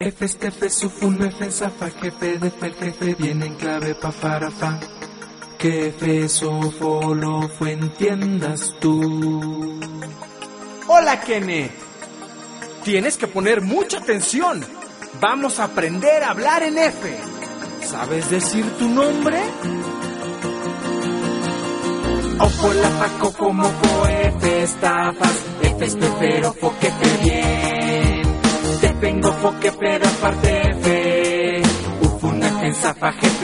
F, estefe, sufuno, F, zafa, jefe, defe, el jefe, viene en clave, pa, para, fa. Que fe, sofo, lo, fue, entiendas tú. Hola, Kene. Tienes que poner mucha atención. Vamos a aprender a hablar en F. ¿Sabes decir tu nombre? Ojo, la, fa, coco, moco, F, estafas, F, estefero, fo, que fe, bien. Te vengo, fo, que pero aparte, F. Ufuna, en zafa, jefe.